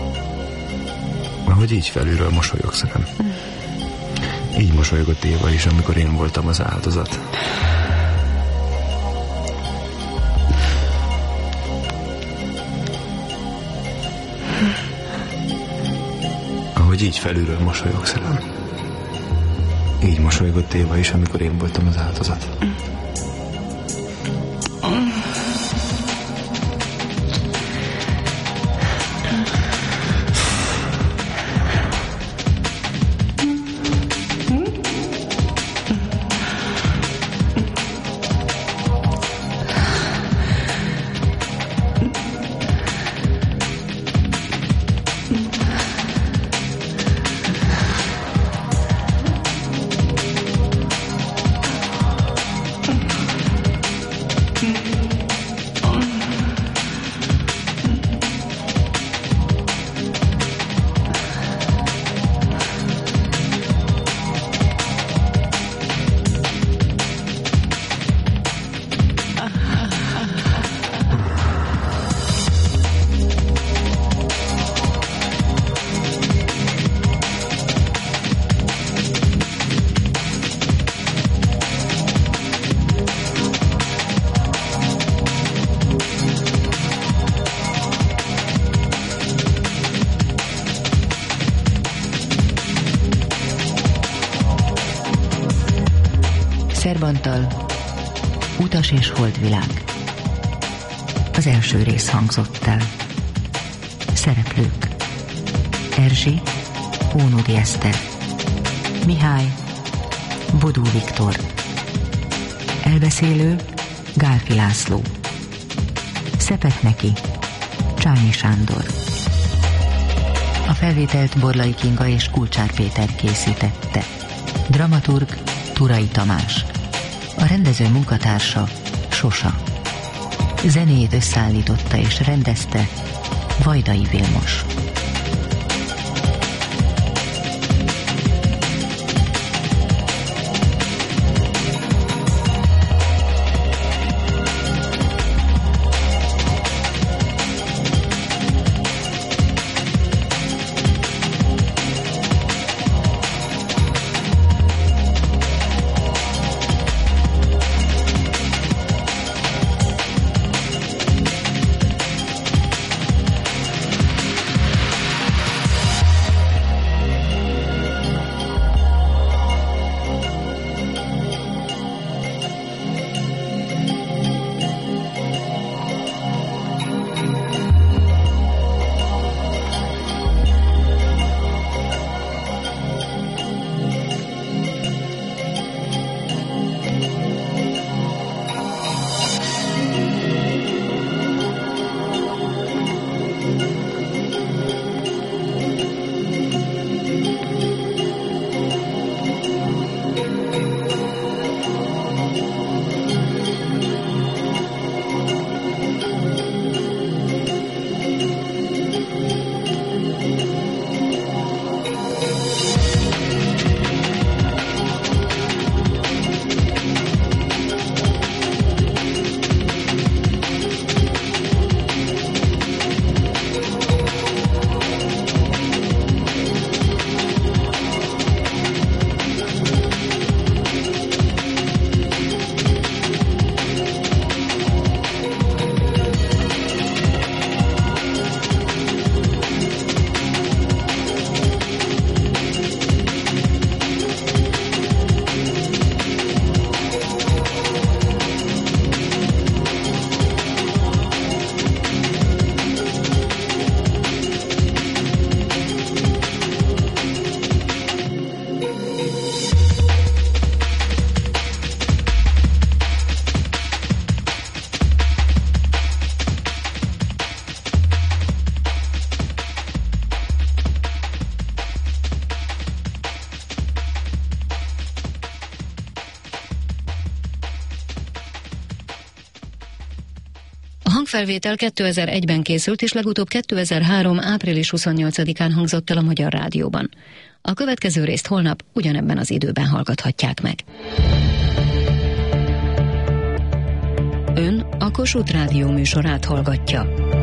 Speaker 5: Ahogy így felülről mosolyogsz rám. Így mosolygott Éva is, amikor én voltam az áldozat. Ahogy így felülről mosolyogsz rám. Így mosolygott Éva is, amikor én voltam az áldozat.
Speaker 3: Ferbantal, Utas és holdvilág. Az első rész hangzott el. Szereplők: Erzsi, Ónodi Eszter, Mihály, Bodó Viktor, elbeszélő Gálfi László, Szepetneki Csányi Sándor. A felvételt Borlai Kinga és Kulcsár Péter készítette. Dramaturg Turai Tamás. A rendező munkatársa Sosa. Zenét összeállította és rendezte Vajdai Vilmos.
Speaker 2: Hangfelvétel kétezer-egyben készült, és legutóbb kétezer-három. április huszonnyolcadikán hangzott el a Magyar Rádióban. A következő részt holnap ugyanebben az időben hallgathatják meg. Ön a Kossuth Rádió műsorát hallgatja.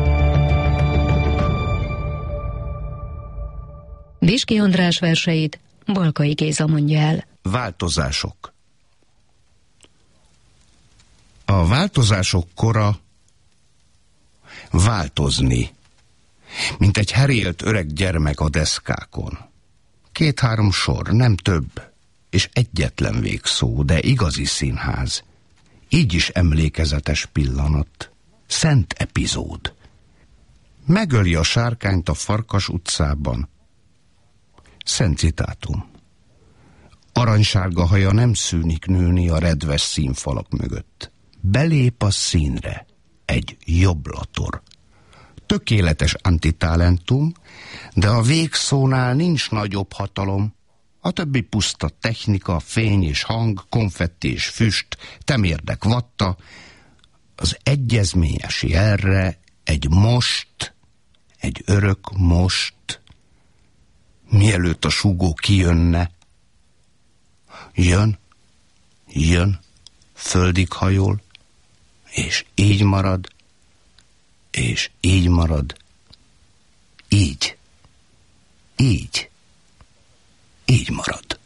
Speaker 2: Viski András verseit Balkai Géza mondja el.
Speaker 8: Változások. A változások kora változni, mint egy herélt öreg gyermek a deszkákon. Két-három sor, nem több, és egyetlen végszó, de igazi színház. Így is emlékezetes pillanat, szent epizód. Megöli a sárkányt a Farkas utcában. Szent citátum. Aranysárga haja nem szűnik nőni a redves színfalak mögött. Belép a színre egy jobblator. Tökéletes antitalentum, de a végszónál nincs nagyobb hatalom. A többi puszta technika, fény és hang, konfetti és füst, temérdek vatta. Az egyezményes jelre egy most, egy örök most, mielőtt a súgó kijönne. Jön, jön, földig hajol, és így marad, és így marad, így, így, így marad.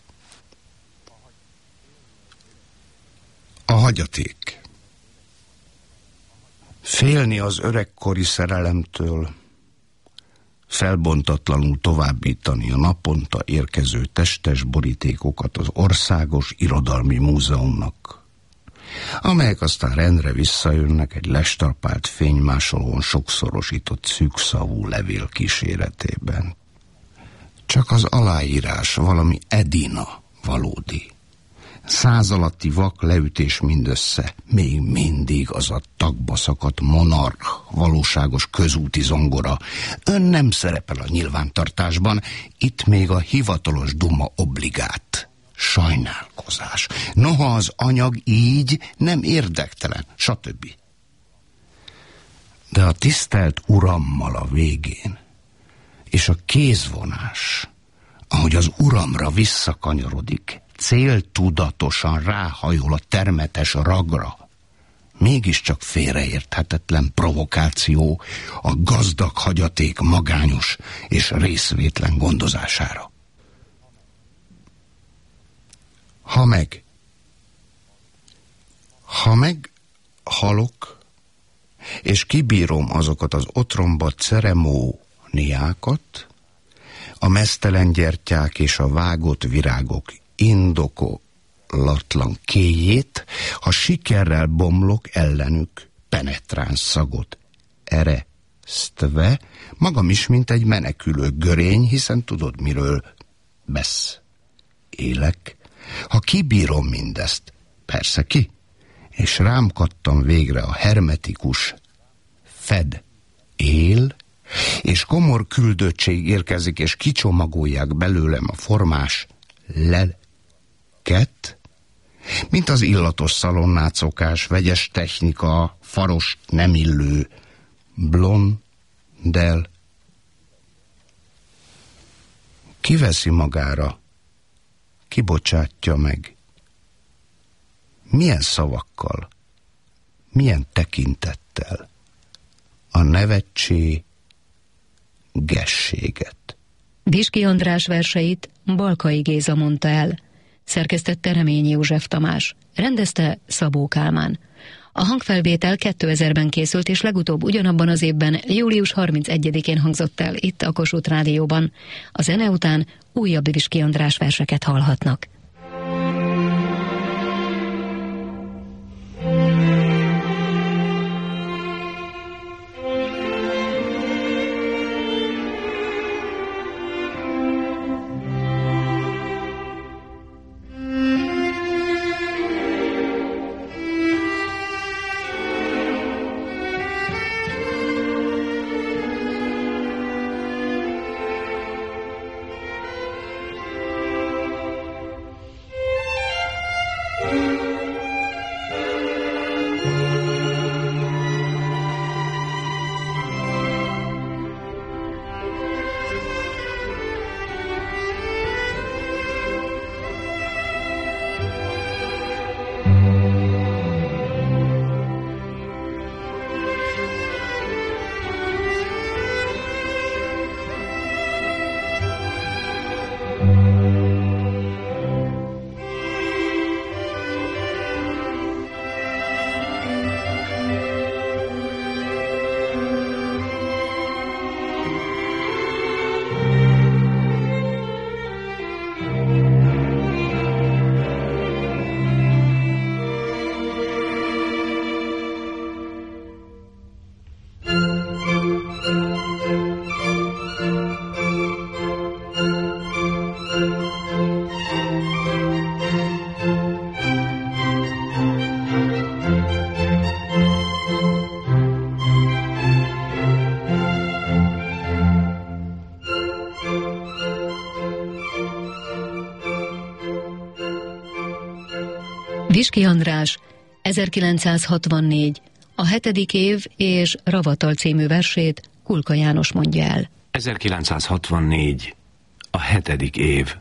Speaker 8: A hagyaték. Félni az öregkori szerelemtől, felbontatlanul továbbítani a naponta érkező testes borítékokat az Országos Irodalmi Múzeumnak, amelyek aztán rendre visszajönnek egy lestarpált fénymásolón sokszorosított szűkszavú levél kíséretében. Csak az aláírás valami Edina valódi. Száz alatti vak leütés mindössze, még mindig az a tagba szakadt monarch, valóságos közúti zongora. Ön nem szerepel a nyilvántartásban, itt még a hivatalos duma obligát. Sajnálkozás. Noha az anyag így nem érdektelen, stb. De a tisztelt urammal a végén, és a kézvonás, ahogy az uramra visszakanyarodik, céltudatosan ráhajol a termetes ragra, mégiscsak félreérthetetlen provokáció a gazdag hagyaték magányos és részvétlen gondozására. Ha meg, ha meg halok, és kibírom azokat az otromba ceremóniákat, a meztelen gyertyák és a vágott virágok indokolatlan kéjét, ha sikerrel bomlok ellenük penetráns szagot eresztve, magam is, mint egy menekülő görény, hiszen tudod, miről beszélek. Ha kibírom mindezt, persze ki, és rám kattam végre a hermetikus fed él, és komor küldöttség érkezik, és kicsomagolják belőlem a formás lelket, mint az illatos szalonnácokás, vegyes technika, faros nem illő blondel. Kiveszi magára, kibocsátja meg. Milyen szavakkal, milyen tekintettel a nevetségességet.
Speaker 2: Viski András verseit Balkai Géza mondta el, szerkesztette Reményi József Tamás, rendezte Szabó Kálmán. A hangfelvétel kétezerben készült, és legutóbb ugyanabban az évben, július harmincegyedikén hangzott el itt a Kossuth Rádióban. A zene után újabb Viski András verseket hallhatnak. Viski András, ezerkilencszázhatvannégy, a hetedik év és Ravatal című versét Kulka János mondja el.
Speaker 9: ezerkilencszázhatvannégy, a hetedik év.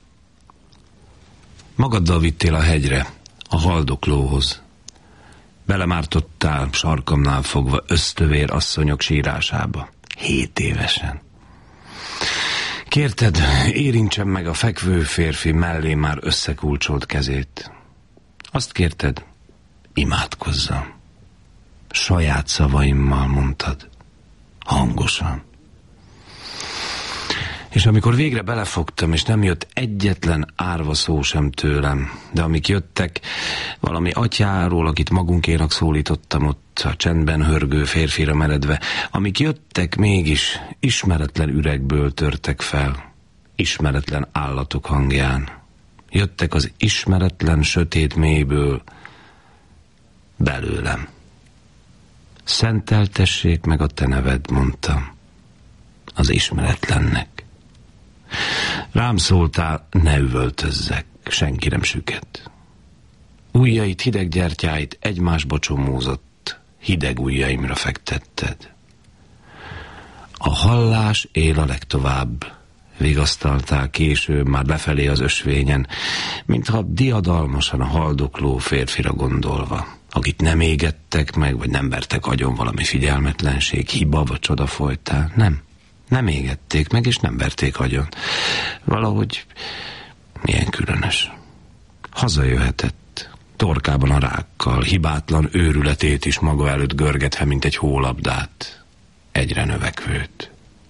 Speaker 9: Magaddal vittél a hegyre, a haldoklóhoz. Belemártottál sarkamnál fogva ösztövér asszonyok sírásába, hét évesen. Kérted, érintsem meg a fekvő férfi mellé már összekulcsolt kezét. Azt kérted, imádkozzam. Saját szavaimmal mondtad, hangosan. És amikor végre belefogtam, és nem jött egyetlen árva szó sem tőlem, de amik jöttek, valami atyáról, akit magunkénak szólítottam ott, a csendben hörgő férfira meredve, amik jöttek mégis ismeretlen üregből törtek fel, ismeretlen állatok hangján. Jöttek az ismeretlen sötét mélyből belőlem. Szenteltessék meg a te neved, mondtam, az ismeretlennek. Rám szóltál, ne üvöltözzek, senki nem süket. Ujjait, hideg gyertyáit egymásba csomózott, hideg ujjaimra fektetted. A hallás él a legtovább, vigasztaltál később már lefelé az ösvényen, mintha diadalmasan a haldokló férfira gondolva, akit nem égettek meg, vagy nem vertek agyon valami figyelmetlenség, hiba vagy csoda folytán. Nem, nem égették meg, és nem verték agyon. Valahogy milyen különös. Hazajöhetett, torkában a rákkal, hibátlan őrületét is maga előtt görgetve, mint egy hólabdát, egyre növekvőt.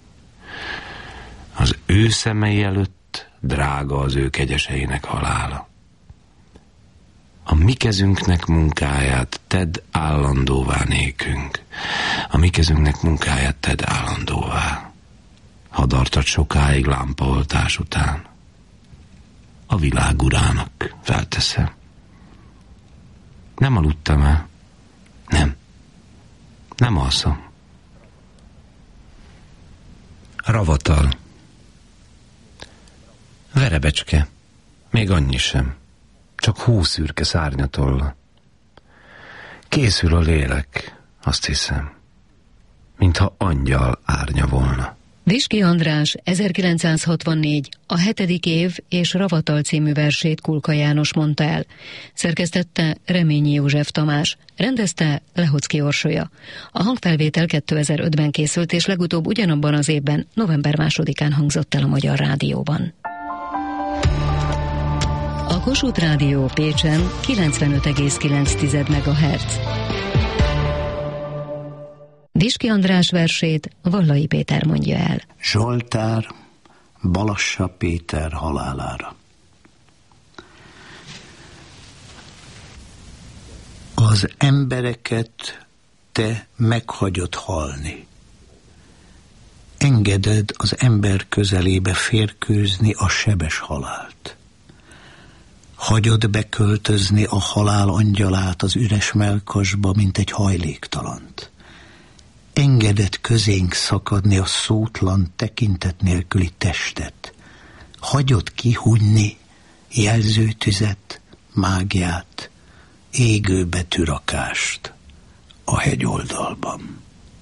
Speaker 9: Az ő szemei előtt drága az ő kegyeseinek halála. A mi kezünknek munkáját tedd állandóvá nékünk. A mi kezünknek munkáját tedd állandóvá. Hadartad sokáig lámpaoltás után. A világ urának felteszem. Nem aludtam el. Nem. Nem alszom. Ravatal. Verebecske. Még annyi sem. Csak húsz szürke szárnyatolla. Készül a lélek, azt hiszem, mintha angyal árnya volna.
Speaker 2: Viski András ezerkilencszázhatvannégy a hetedik év és Ravatal című versét Kulka János mondta el. Szerkesztette Reményi József Tamás, rendezte Lehocki Orsolya. A hangfelvétel kétezer-ötben készült, és legutóbb ugyanabban az évben, november másodikán hangzott el a Magyar Rádióban. A Kossuth Rádió Pécsen kilencvenöt egész kilenc megahertz. Viski András versét Vallai Péter mondja el.
Speaker 10: Zsoltár Balassa Péter halálára. Az embereket te meghagyod halni. Engeded az ember közelébe férkőzni a sebes halált. Hagyod beköltözni a halál angyalát az üres mellkasba, mint egy hajléktalant. Engeded közénk szakadni a szótlan, tekintet nélküli testet. Hagyod kihunyni jelzőtüzet, mágiát, égő betűrakást a hegyoldalban.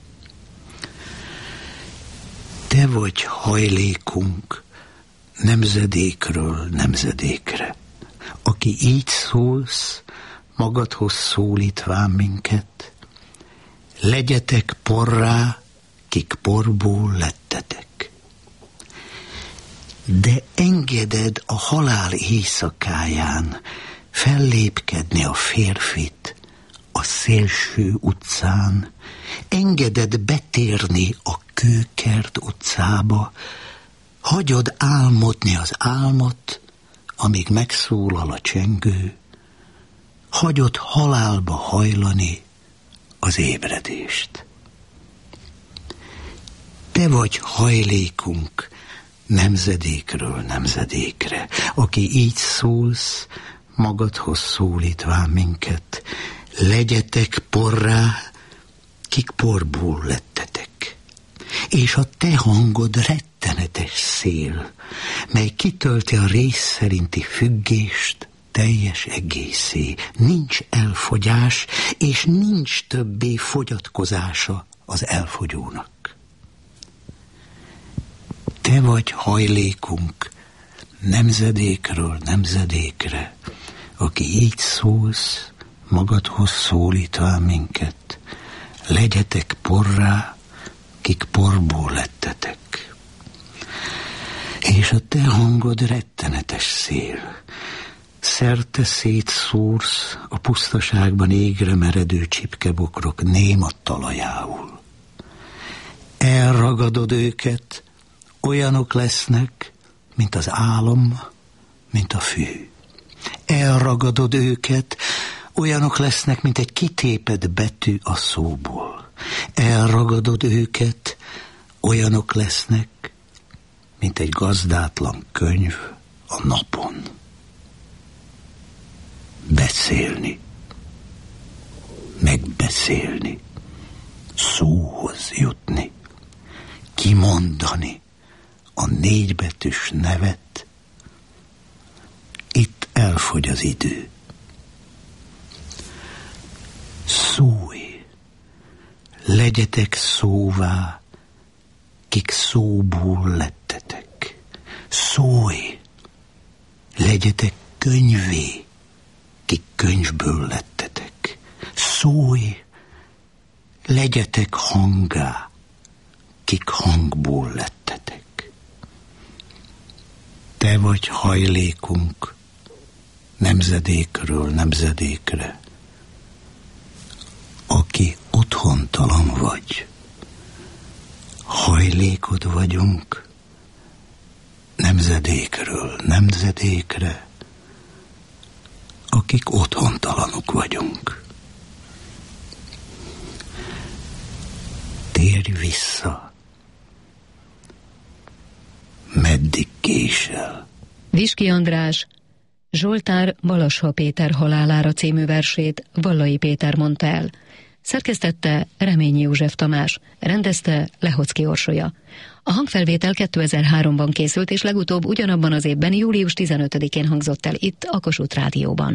Speaker 10: Te vagy hajlékunk nemzedékről nemzedékre, aki így szólsz, magadhoz szólítván minket. Legyetek porrá, kik porból lettetek. De engeded a halál éjszakáján fellépkedni a férfit a szélső utcán, engeded betérni a Kőkert utcába, hagyod álmodni az álmot, amíg megszólal a csengő, hagyod halálba hajlani az ébredést. Te vagy hajlékunk nemzedékről nemzedékre, aki így szólsz, magadhoz szólítván minket. Legyetek porrá, kik porból lettetek. És a te hangod rettenetes szél, mely kitölti a rész szerinti függést teljes egészé. Nincs elfogyás, és nincs többé fogyatkozása az elfogyónak. Te vagy hajlékunk nemzedékről nemzedékre, aki így szólsz, magadhoz szólítván minket. Legyetek porrá, kik porból lettetek. És a te hangod rettenetes szél, szerte szétszórsz a pusztaságban égre meredő csipkebokrok néma talajául. Elragadod őket Olyanok lesznek, mint az álom, mint a fű. Elragadod őket, olyanok lesznek, mint egy kitépett betű a szóból. Elragadod őket, olyanok lesznek, mint egy gazdátlan könyv a napon. Beszélni, megbeszélni, szóhoz jutni, kimondani a négybetűs nevet. Itt elfogy az idő. Szólj, legyetek szóvá, kik szóból lettetek. Szólj, legyetek könyvé, kik könyvből lettetek. Szólj, legyetek hangá, kik hangból lettetek. Te vagy hajlékunk nemzedékről nemzedékre, aki otthontalan vagy. Hajlékod vagyunk nemzedékről nemzedékre, akik otthontalanok vagyunk. Térj vissza, meddig késel.
Speaker 2: Viski András Zsoltár Balasha Péter halálára című versét Vallai Péter mondta el. Szerkesztette Reményi József Tamás, rendezte Lehocki Orsolya. A hangfelvétel kétezer-háromban készült, és legutóbb ugyanabban az évben, július tizenötödikén hangzott el itt a Kossuth Rádióban.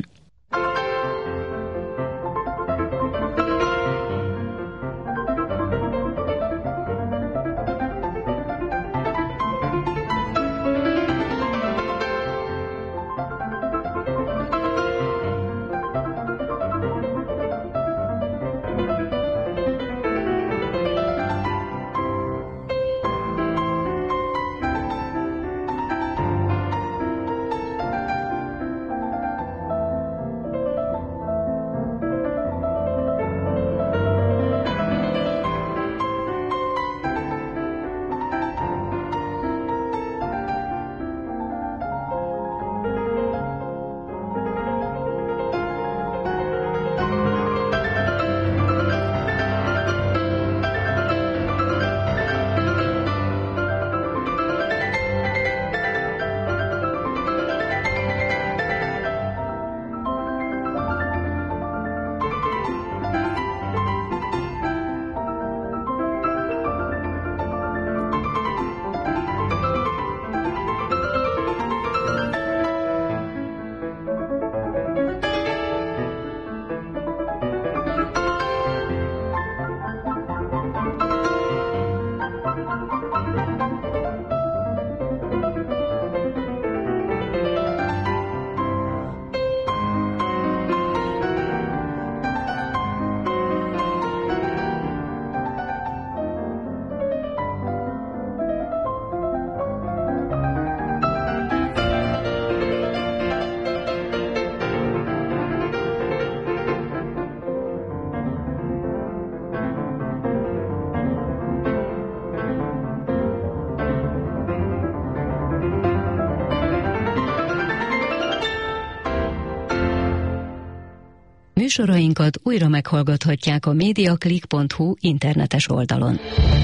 Speaker 2: Műsorainkat újra meghallgathatják a mediaclick pont hu internetes oldalon.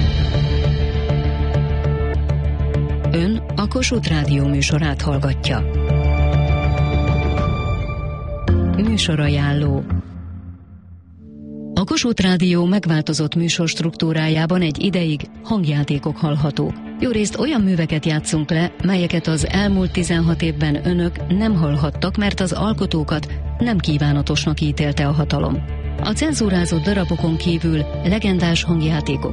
Speaker 2: Ön a Kossuth Rádió műsorát hallgatja. Műsorajánló. A Kossuth Rádió megváltozott műsorstruktúrájában egy ideig hangjátékok hallhatók. Jórészt olyan műveket játszunk le, melyeket az elmúlt tizenhat évben önök nem hallhattak, mert az alkotókat nem kívánatosnak ítélte a hatalom. A cenzúrázott darabokon kívül legendás hangjátékok